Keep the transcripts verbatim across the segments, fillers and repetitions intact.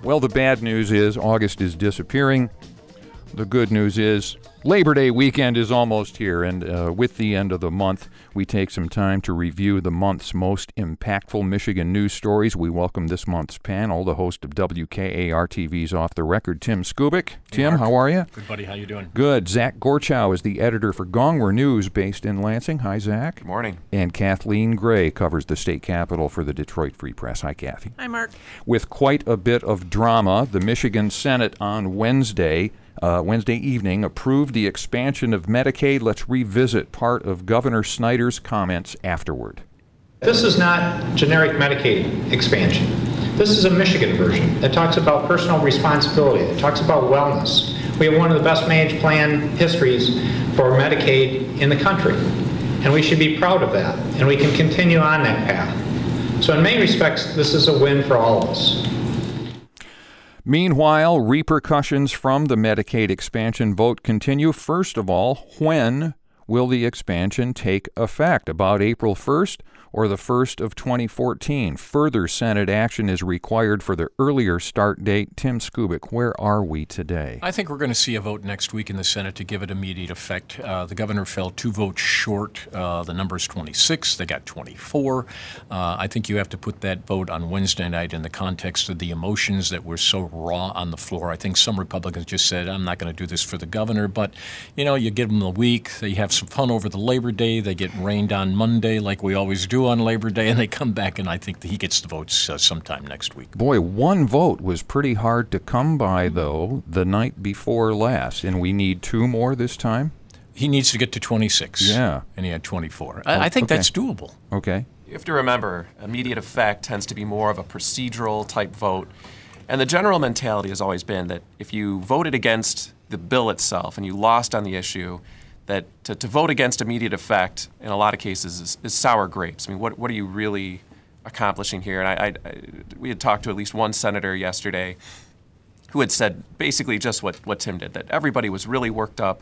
Well, the bad news is August is disappearing. The good news is Labor Day weekend is almost here, and uh, with the end of the month, we take some time to review the month's most impactful Michigan news stories. We welcome this month's panel, the host of W K A R T V's Off the Record, Tim Skubic. Hey, Tim, Mark. How are you? Good, buddy. How you doing? Good. Zach Gorchow is the editor for Gongwer News, based in Lansing. Hi, Zach. Good morning. And Kathleen Gray covers the state capitol for the Detroit Free Press. Hi, Kathy. Hi, Mark. With quite a bit of drama, the Michigan Senate on Wednesday Uh, Wednesday evening approved the expansion of Medicaid. Let's revisit part of Governor Snyder's comments afterward. This is not generic Medicaid expansion. This is a Michigan version that talks about personal responsibility, that talks about wellness. We have one of the best managed plan histories for Medicaid in the country, and we should be proud of that, and we can continue on that path. So in many respects, this is a win for all of us. Meanwhile, repercussions from the Medicaid expansion vote continue. First of all, when will the expansion take effect? About April first or the first of twenty fourteen? Further Senate action is required for the earlier start date. Tim Skubic, where are we today? I think we're going to see a vote next week in the Senate to give it immediate effect. Uh, the governor fell two votes short. Uh, the number is twenty-six. They got twenty-four. Uh, I think you have to put that vote on Wednesday night in the context of the emotions that were so raw on the floor. I think some Republicans just said, I'm not going to do this for the governor. But, you know, you give them a week. They have some fun over the Labor Day. They get rained on Monday like we always do on Labor Day, and they come back, and I think that he gets the votes uh, sometime next week. Boy, one vote was pretty hard to come by, though, the night before last, and we need two more this time? He needs to get to twenty-six. Yeah. And he had twenty-four. I, I think okay. that's doable. Okay. You have to remember, immediate effect tends to be more of a procedural type vote. And the general mentality has always been that if you voted against the bill itself and you lost on the issue, that to, to vote against immediate effect in a lot of cases is, is sour grapes. I mean, what what are you really accomplishing here? And I, I, I we had talked to at least one senator yesterday who had said basically just what, what Tim did, that everybody was really worked up.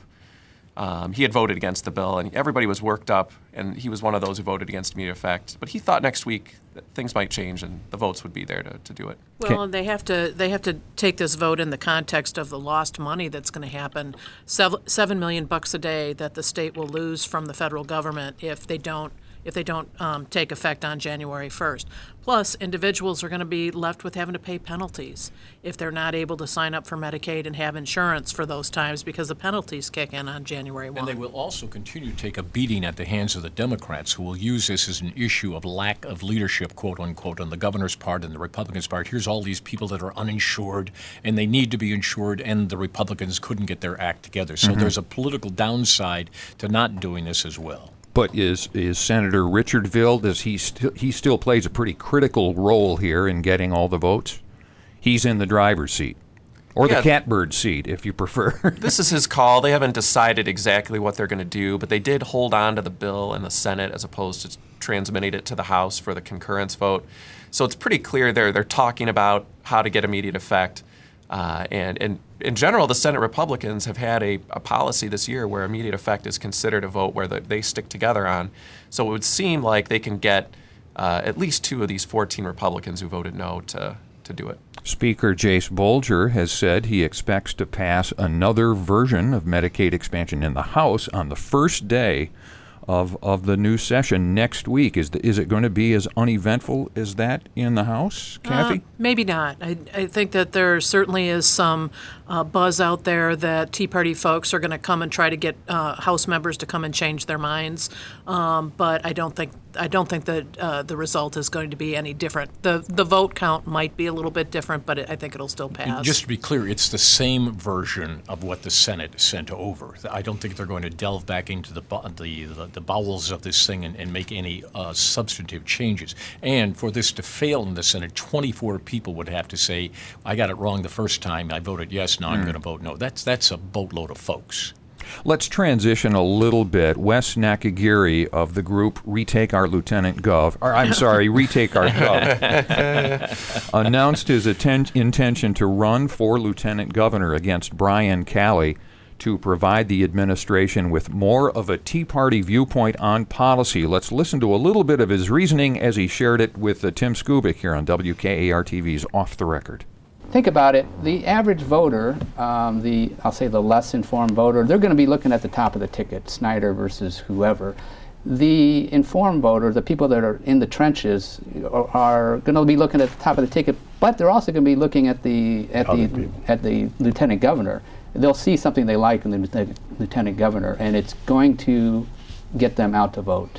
Um, he had voted against the bill, and everybody was worked up, and he was one of those who voted against immediate effect. But he thought next week that things might change, and the votes would be there to, to do it. Well, and they have to they have to take this vote in the context of the lost money that's going to happen. Seven, seven million bucks a day that the state will lose from the federal government if they don't if they don't um, take effect on January first. Plus, individuals are going to be left with having to pay penalties if they're not able to sign up for Medicaid and have insurance for those times because the penalties kick in on January first. And they will also continue to take a beating at the hands of the Democrats, who will use this as an issue of lack of leadership, quote unquote, on the governor's part and the Republicans' part. Here's all these people that are uninsured, and they need to be insured, and the Republicans couldn't get their act together. So mm-hmm. there's a political downside to not doing this as well. But is is Senator Richardville, does he st- he still plays a pretty critical role here in getting all the votes? He's in the driver's seat, or yeah, the catbird seat, if you prefer. This is his call. They haven't decided exactly what they're going to do, but they did hold on to the bill in the Senate as opposed to transmitting it to the House for the concurrence vote. So it's pretty clear they're they're talking about how to get immediate effect. Uh, and, and in general, the Senate Republicans have had a, a policy this year where immediate effect is considered a vote where the, they stick together on. So it would seem like they can get uh, at least two of these fourteen Republicans who voted no to, to do it. Speaker Jace Bolger has said he expects to pass another version of Medicaid expansion in the House on the first day of of the new session next week. Is the, is it going to be as uneventful as that in the House, Kathy? Uh, maybe not. I, I think that there certainly is some uh, buzz out there that Tea Party folks are going to come and try to get uh, House members to come and change their minds. Um, but I don't think I don't think that uh, the result is going to be any different. The the vote count might be a little bit different, but it, I think it'll still pass. Just to be clear, it's the same version of what the Senate sent over. I don't think they're going to delve back into the the the, the bowels of this thing and, and make any uh, substantive changes. And for this to fail in the Senate, twenty-four people would have to say, I got it wrong the first time, I voted yes, now mm. I'm going to vote no. That's that's a boatload of folks. Let's transition a little bit. Wes Nakagiri of the group Retake Our Lieutenant Gov, or I'm sorry, Retake Our Gov, announced his atten- intention to run for lieutenant governor against Brian Calley to provide the administration with more of a Tea Party viewpoint on policy. Let's listen to a little bit of his reasoning as he shared it with uh, Tim Skubic here on W K A R T V's Off the Record. think about it, the average voter, um, the I'll say the less informed voter, they're going to be looking at the top of the ticket, Snyder versus whoever. The informed voter, the people that are in the trenches, are, are going to be looking at the top of the ticket, but they're also going to be looking at the at Other the people. at the lieutenant governor. They'll see something they like in the lieutenant, lieutenant governor, and it's going to get them out to vote.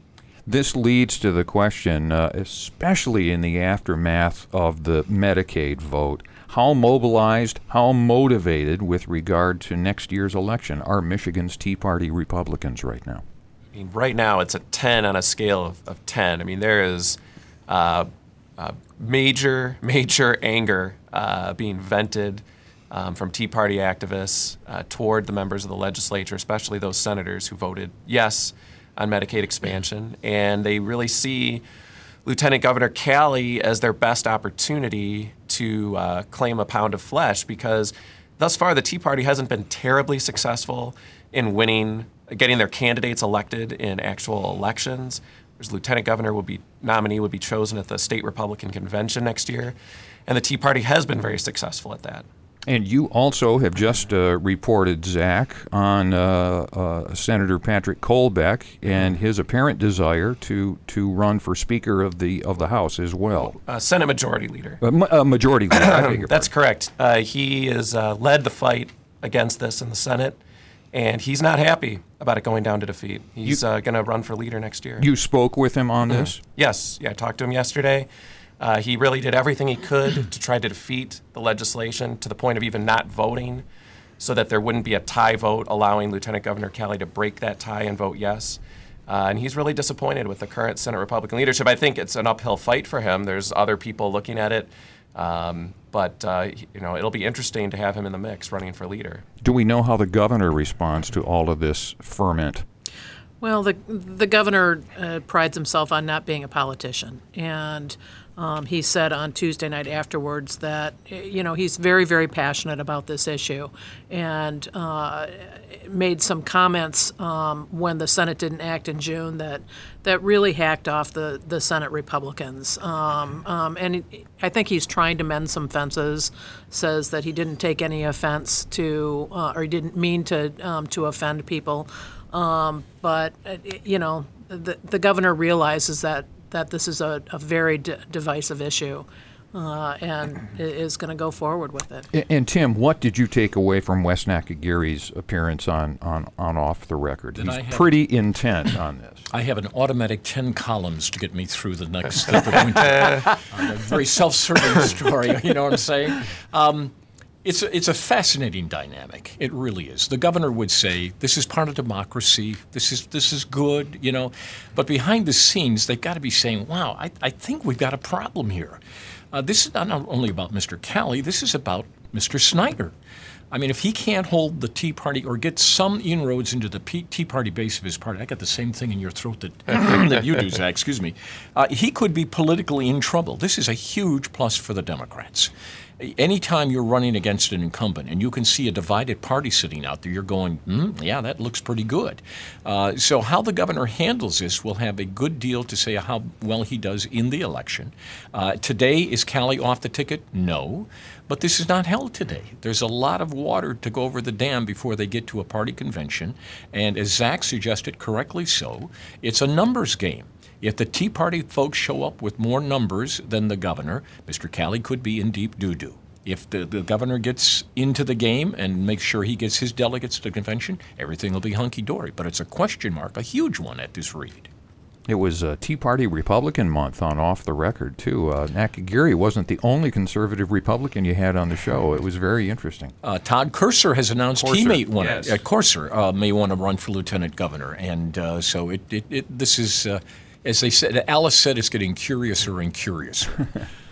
This leads to the question, uh, especially in the aftermath of the Medicaid vote, how mobilized, how motivated with regard to next year's election are Michigan's Tea Party Republicans right now? I mean, right now it's a ten on a scale of, of ten. I mean, there is uh, uh, major, major anger uh, being vented um, from Tea Party activists uh, toward the members of the legislature, especially those senators who voted yes on Medicaid expansion. And they really see Lieutenant Governor Calley as their best opportunity to uh, claim a pound of flesh, because thus far the Tea Party hasn't been terribly successful in winning, getting their candidates elected in actual elections. Whereas Lieutenant Governor will be nominee would be chosen at the state Republican convention next year, and the Tea Party has been very successful at that. And you also have just uh, reported, Zach, on uh, uh, Senator Patrick Kolbeck and his apparent desire to, to run for Speaker of the of the House as well. Uh, Senate Majority Leader. Uh, ma- uh, majority Leader. I beg your That's pardon. correct. Uh, he has uh, led the fight against this in the Senate, and he's not happy about it going down to defeat. He's uh, going to run for leader next year. You spoke with him on this? Yes, yeah, I talked to him yesterday. Uh, he really did everything he could to try to defeat the legislation, to the point of even not voting, so that there wouldn't be a tie vote, allowing Lieutenant Governor Calley to break that tie and vote yes. Uh, and he's really disappointed with the current Senate Republican leadership. I think it's an uphill fight for him. There's other people looking at it, um, but uh, you know, it'll be interesting to have him in the mix running for leader. Do we know how the governor responds to all of this ferment? Well, the the governor uh, prides himself on not being a politician, and um, he said on Tuesday night afterwards that, you know, he's very, very passionate about this issue, and uh, made some comments um, when the Senate didn't act in June that that really hacked off the, the Senate Republicans. Um, um, and I think he's trying to mend some fences, says that he didn't take any offense to, uh, or he didn't mean to um, to offend people. Um, but, uh, you know, the, the governor realizes that, that this is a, a very d- divisive issue uh, and is going to go forward with it. And, and Tim, what did you take away from Wes Nakagiri's appearance on, on, on Off the Record? Did He's I have- pretty intent on this. I have an automatic ten columns to get me through the next step of the winter. uh, a very self-serving story, you know what I'm saying? Um, It's a, it's a fascinating dynamic. It really is. The governor would say, this is part of democracy. This is this is good, you know. But behind the scenes, they've got to be saying, wow, I, I think we've got a problem here. Uh, this is not only about Mister Calley. This is about Mister Snyder. I mean, if he can't hold the Tea Party or get some inroads into the P- Tea Party base of his party, I got the same thing in your throat that, that you do, Zach, excuse me, uh, he could be politically in trouble. This is a huge plus for the Democrats. Anytime you're running against an incumbent and you can see a divided party sitting out there, you're going, hmm, yeah, that looks pretty good. Uh, so how the governor handles this will have a good deal to say how well he does in the election. Uh, today, is Calley off the ticket? No. But this is not held today. There's a lot of water to go over the dam before they get to a party convention. And as Zach suggested correctly so, it's a numbers game. If the Tea Party folks show up with more numbers than the governor, Mister Calley could be in deep doo-doo. If the, the governor gets into the game and makes sure he gets his delegates to the convention, everything will be hunky-dory. But it's a question mark, a huge one at this read. It was uh, Tea Party Republican month on Off the Record, too. Uh, Nakagiri wasn't the only conservative Republican you had on the show. It was very interesting. Uh, Todd Courser has announced Courser, he may want yes. uh, Courser uh, may want to run for lieutenant governor, and uh, so it, it, it this is, uh, as they said, Alice said, it's getting curiouser and curiouser.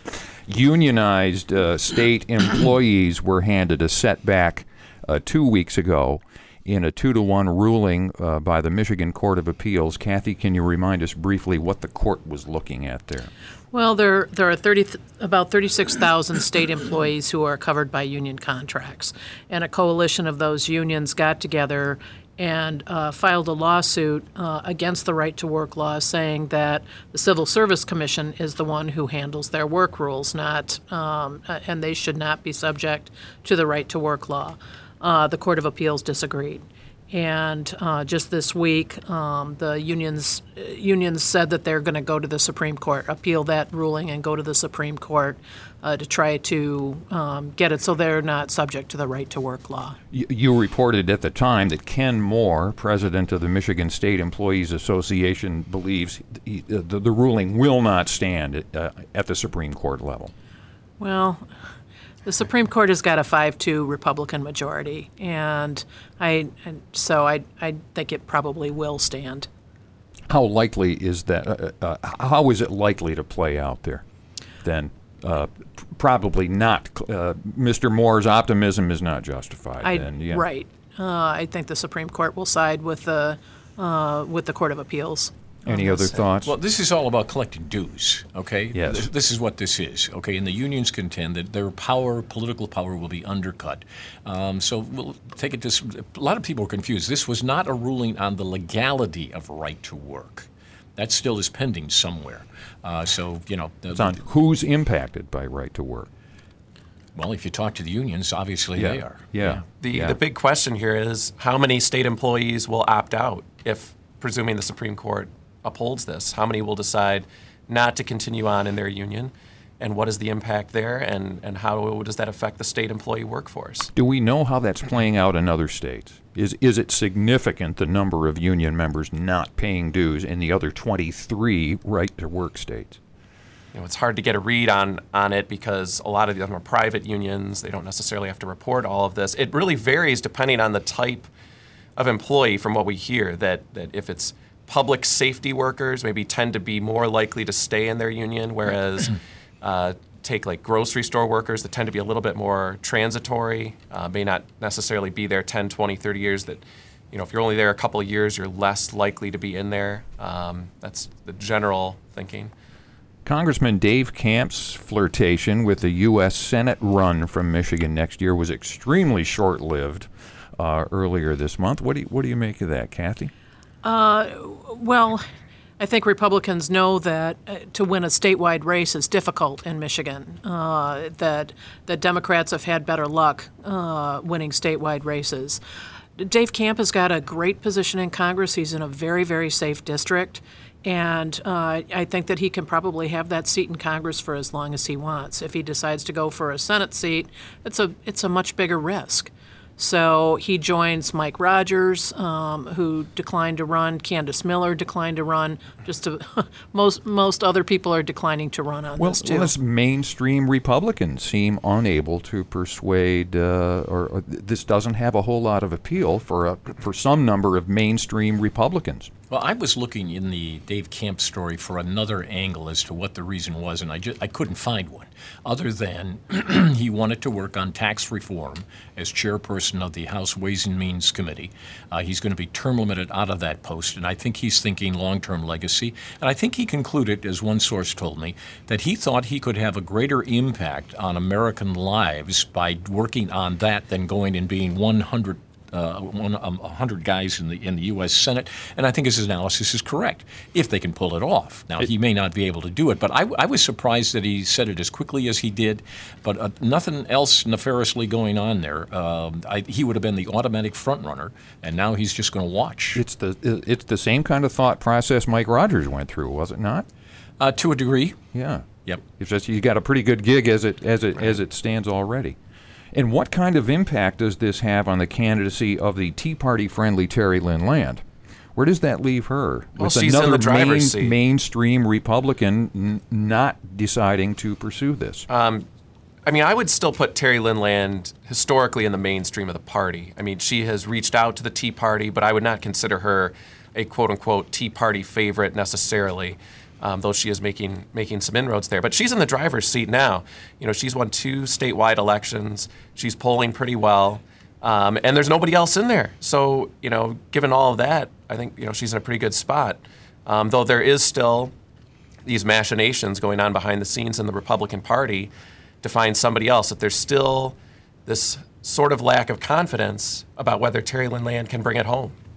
Unionized uh, state employees were handed a setback uh, two weeks ago in a two to one ruling uh, by the Michigan Court of Appeals. Kathy, can you remind us briefly what the court was looking at there? Well, there there are thirty about thirty-six thousand state employees who are covered by union contracts, and a coalition of those unions got together and uh, filed a lawsuit uh, against the right to work law, saying that the Civil Service Commission is the one who handles their work rules, not um, and they should not be subject to the right to work law. Uh, the Court of Appeals disagreed. And uh, just this week, um, the unions unions said that they're going to go to the Supreme Court, appeal that ruling, and go to the Supreme Court uh, to try to um, get it so they're not subject to the right to work law. You, you reported at the time that Ken Moore, president of the Michigan State Employees Association, believes he, the, the ruling will not stand at, uh, at the Supreme Court level. Well, the Supreme Court has got a five two Republican majority, and I and so I I think it probably will stand. How likely is that? Uh, uh, how is it likely to play out there? Then uh, probably not. Uh, Mister Moore's optimism is not justified. I, then, yeah. Right. Uh, I think the Supreme Court will side with the uh, with the Court of Appeals. Any other thoughts? Well, this is all about collecting dues, okay? Yes. This, this is what this is, okay? And the unions contend that their power, political power, will be undercut. Um, so we'll take it this. A lot of people are confused. This was not a ruling on the legality of right to work. That still is pending somewhere. Uh, so, you know. The, it's on who's impacted by right to work. Well, if you talk to the unions, obviously yeah. they are. Yeah. yeah. The, yeah. the big question here is how many state employees will opt out if, presuming the Supreme Court upholds this? How many will decide not to continue on in their union, and what is the impact there, and, and how does that affect the state employee workforce? Do we know how that's playing out in other states? Is is it significant, the number of union members not paying dues in the other twenty-three right-to-work states? You know, it's hard to get a read on, on it because a lot of them are private unions. They don't necessarily have to report all of this. It really varies depending on the type of employee, from what we hear, that, that if it's public safety workers maybe tend to be more likely to stay in their union, whereas uh, take like grocery store workers that tend to be a little bit more transitory, uh, may not necessarily be there ten, twenty, thirty years, that, you know, if you're only there a couple of years, you're less likely to be in there. Um, that's the general thinking. Congressman Dave Camp's flirtation with the U S Senate run from Michigan next year was extremely short-lived uh, earlier this month. What do you, what do you make of that, Kathy? Uh, well, I think Republicans know that uh, to win a statewide race is difficult in Michigan, uh, that, that Democrats have had better luck uh, winning statewide races. Dave Camp has got a great position in Congress. He's in a very, very safe district, and uh, I think that he can probably have that seat in Congress for as long as he wants. If he decides to go for a Senate seat, it's a, it's a much bigger risk. So he joins Mike Rogers, um, who declined to run. Candace Miller declined to run. Just to, most most other people are declining to run on well, this too. Well, as mainstream Republicans seem unable to persuade, uh, or, or this doesn't have a whole lot of appeal for a, for some number of mainstream Republicans. Well, I was looking in the Dave Camp story for another angle as to what the reason was, and I just I couldn't find one, other than he wanted to work on tax reform as chairperson of the House Ways and Means Committee. Uh, he's going to be term limited out of that post, and I think he's thinking long-term legacy. And I think he concluded, as one source told me, that he thought he could have a greater impact on American lives by working on that than going and being one hundred Uh, one, um, one hundred guys in the in the U S Senate, and I think his analysis is correct, if they can pull it off. Now, he may not be able to do it, but I, I was surprised that he said it as quickly as he did, but uh, nothing else nefariously going on there. Um, I, he would have been the automatic front runner, and now he's just going to watch. It's the it's the same kind of thought process Mike Rogers went through, was it not? Uh, to a degree. Yeah. Yep. It's just you got a pretty good gig as it as it right. as it stands already. And what kind of impact does this have on the candidacy of the Tea Party-friendly Terry Lynn Land? Where does that leave her? Well, with she's another in the driver's main, seat. mainstream Republican n- not deciding to pursue this. Um, I mean, I would still put Terry Lynn Land historically in the mainstream of the party. I mean, she has reached out to the Tea Party, but I would not consider her a quote-unquote Tea Party favorite necessarily. Um, though she is making making some inroads there. But she's in the driver's seat now. You know, she's won two statewide elections. She's polling pretty well. Um, and there's nobody else in there. So, you know, given all of that, I think, you know, she's in a pretty good spot. Um, though there is still these machinations going on behind the scenes in the Republican Party to find somebody else. That there's still this sort of lack of confidence about whether Terry Lynn Land can bring it home.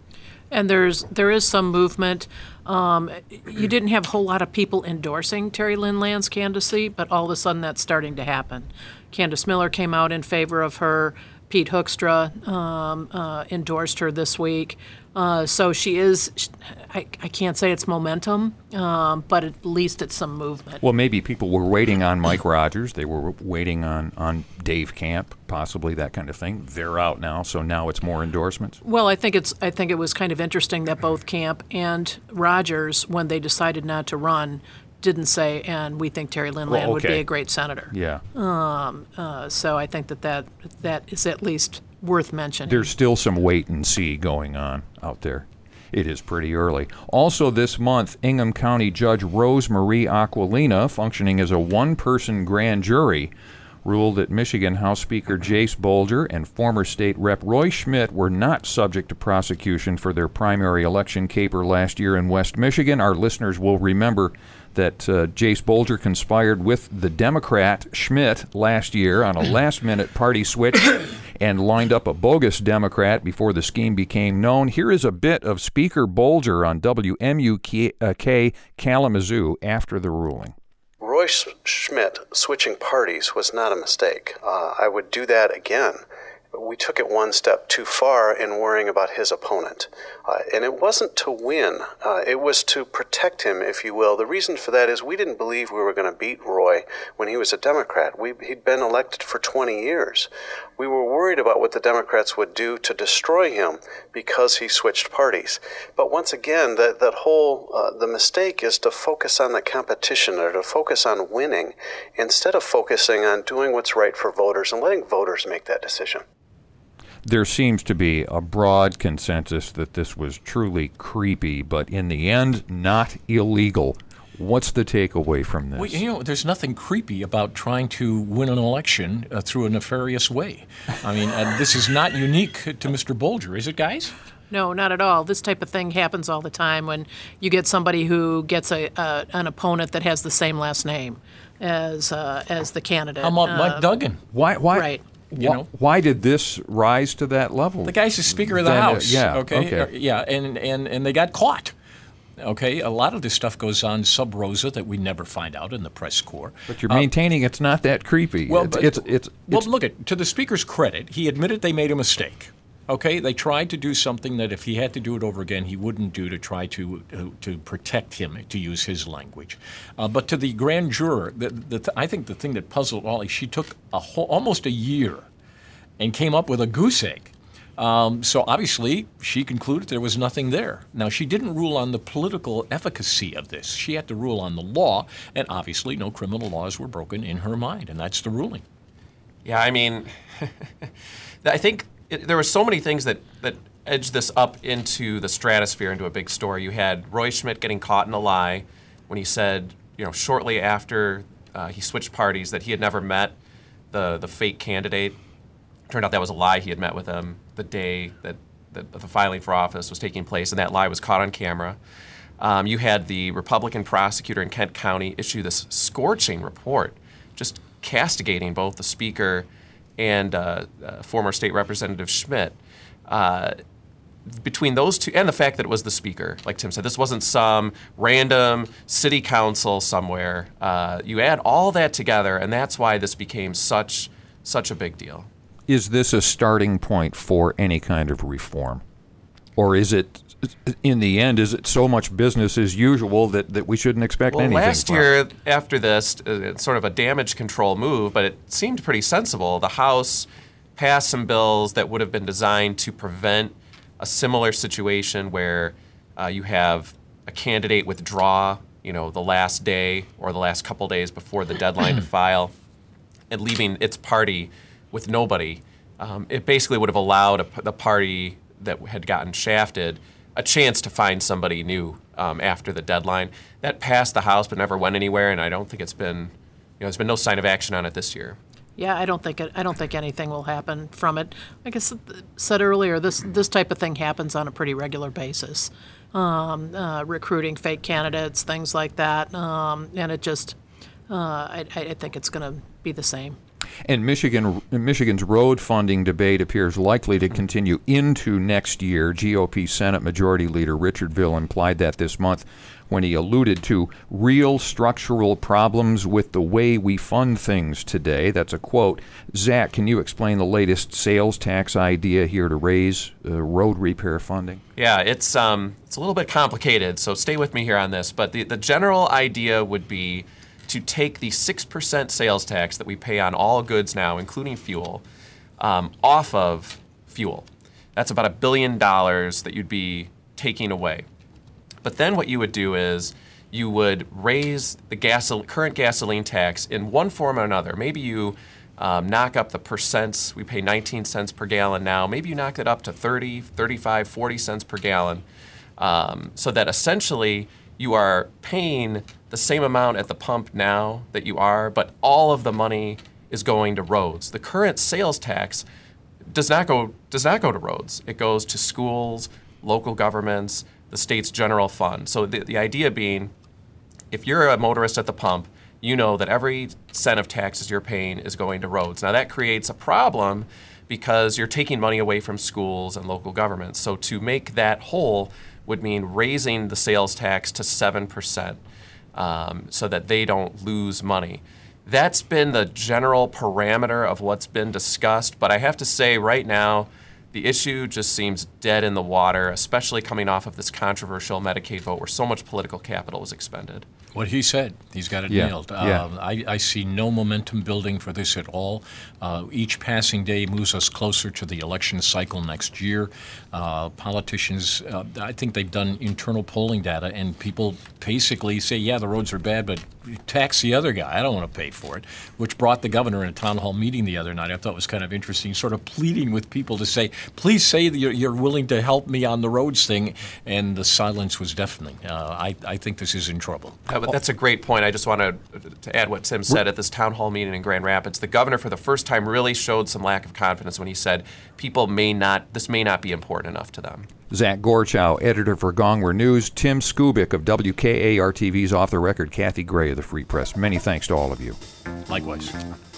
And there's there is some movement. Um, you didn't have a whole lot of people endorsing Terry Lynn Land's candidacy, but all of a sudden that's starting to happen. Candace Miller came out in favor of her. Pete Hoekstra um, uh, endorsed her this week. Uh, so she is, I, I can't say it's momentum, um, but at least it's some movement. Well, maybe people were waiting on Mike Rogers. They were waiting on, on Dave Camp, possibly that kind of thing. They're out now, so now it's more endorsements. Well, I think it's I think it was kind of interesting that both Camp and Rogers, when they decided not to run, didn't say, and we think Terry Lynn Land Well, would be okay. a great senator. Yeah. Um, uh, so I think that, that that is at least worth mentioning. There's still some wait and see going on out there. It is pretty early. Also this month, Ingham County Judge Rose Marie Aquilina, functioning as a one-person grand jury, ruled that Michigan House Speaker Jace Bolger and former State Rep Roy Schmidt were not subject to prosecution for their primary election caper last year in West Michigan. Our listeners will remember that uh, Jace Bolger conspired with the Democrat Schmidt last year on a last-minute party switch and lined up a bogus Democrat before the scheme became known. Here is a bit of Speaker Bolger on W M U K Kalamazoo after the ruling. Roy Schmidt switching parties was not a mistake. Uh, I would do that again. We took it one step too far in worrying about his opponent. Uh, and it wasn't to win. Uh, it was to protect him, if you will. The reason for that is we didn't believe we were going to beat Roy when he was a Democrat. We, he'd been elected for twenty years. We were worried about what the Democrats would do to destroy him because he switched parties. But once again, that, that whole, uh, the mistake is to focus on the competition or to focus on winning instead of focusing on doing what's right for voters and letting voters make that decision. There seems to be a broad consensus that this was truly creepy, but in the end, not illegal. What's the takeaway from this? Well, you know, there's nothing creepy about trying to win an election uh, through a nefarious way. I mean, uh, this is not unique to Mister Bolger, is it, guys? No, not at all. This type of thing happens all the time when you get somebody who gets a, uh, an opponent that has the same last name as uh, as the candidate. How about Uh, Mike Duggan? Why? Why? Right. You know? Why did this rise to that level? The guy's the Speaker of the Then, uh, House. yeah, Okay. okay. Uh, yeah, and, and, and they got caught. Okay. A lot of this stuff goes on sub rosa that we never find out in the press corps. But you're maintaining it's not that creepy. Well, it's, but- it's, it's, Well, it's- look at to the Speaker's credit, he admitted they made a mistake. Okay, they tried to do something that if he had to do it over again, he wouldn't do to try to to, to protect him, to use his language. Uh, but to the grand juror, the, the th- I think the thing that puzzled Ollie, she took a whole, almost a year and came up with a goose egg. Um, so obviously, she concluded there was nothing there. Now, she didn't rule on the political efficacy of this. She had to rule on the law, and obviously no criminal laws were broken in her mind, and that's the ruling. Yeah, I mean, I think it, there were so many things that, that edged this up into the stratosphere, into a big story. You had Roy Schmidt getting caught in a lie when he said, you know, shortly after uh, he switched parties that he had never met the, the fake candidate. Turned out that was a lie. He had met with him the day that, that the filing for office was taking place, and that lie was caught on camera. Um, you had the Republican prosecutor in Kent County issue this scorching report, just castigating both the Speaker and uh, uh, former State Representative Schmidt. Uh, between those two, and the fact that it was the Speaker, like Tim said, this wasn't some random city council somewhere. Uh, you add all that together, and that's why this became such such a big deal. is this a starting point for any kind of reform? Or is it, in the end, is it so much business as usual that, that we shouldn't expect well, anything last from year, it? after this, uh, it's sort of a damage control move, but it seemed pretty sensible. The House passed some bills that would have been designed to prevent a similar situation where uh, you have a candidate withdraw, you know, the last day or the last couple days before the deadline to file, and leaving its party with nobody. Um, it basically would have allowed a, the party that had gotten shafted a chance to find somebody new um, after the deadline. That passed the House but never went anywhere, and I don't think it's been, you know, there's been no sign of action on it this year. Yeah, I don't think it, I don't think anything will happen from it. Like I said, said earlier, this this type of thing happens on a pretty regular basis. Um, uh, recruiting fake candidates, things like that, um, and it just, uh, I, I think it's going to be the same. And Michigan, Michigan's road funding debate appears likely to continue into next year. G O P Senate Majority Leader Richard Vill implied that this month when he alluded to real structural problems with the way we fund things today. That's a quote. Zach, can you explain the latest sales tax idea here to raise uh, road repair funding? Yeah, it's um, it's a little bit complicated, so stay with me here on this. But the, the general idea would be to take the six percent sales tax that we pay on all goods now, including fuel, um, off of fuel. That's about a billion dollars that you'd be taking away. But then what you would do is you would raise the gasol- current gasoline tax in one form or another. Maybe you um, knock up the percents. We pay nineteen cents per gallon now. Maybe you knock it up to thirty, thirty-five, forty cents per gallon, um, so that essentially you are paying the same amount at the pump now that you are, but all of the money is going to roads. The current sales tax does not go does not go to roads. It goes to schools, local governments, the state's general fund. So the, the idea being, if you're a motorist at the pump, you know that every cent of taxes you're paying is going to roads. Now that creates a problem because you're taking money away from schools and local governments. So to make that whole would mean raising the sales tax to seven percent um, so that they don't lose money. That's been the general parameter of what's been discussed, but I have to say right now, the issue just seems dead in the water, especially coming off of this controversial Medicaid vote where so much political capital was expended. What he said, he's got it Yeah, nailed. yeah. Uh, I, I see no momentum building for this at all. Uh, each passing day moves us closer to the election cycle next year. Uh, politicians, uh, I think they've done internal polling data, and people basically say, yeah, the roads are bad, but tax the other guy. I don't want to pay for it, which brought the governor in a town hall meeting the other night. I thought was kind of interesting, sort of pleading with people to say, please say that you're, you're willing to help me on the roads thing, and the silence was deafening. Uh, I, I think this is in trouble. Uh, but that's a great point. I just want to, to add what Tim said at this town hall meeting in Grand Rapids. The governor, for the first time, really showed some lack of confidence when he said people may not, this may not be important enough to them. Zach Gorchow, editor for Gongwer News, Tim Skubic of W K A R T V's Off the Record, Kathy Gray of the Free Press. Many thanks to all of you. Likewise.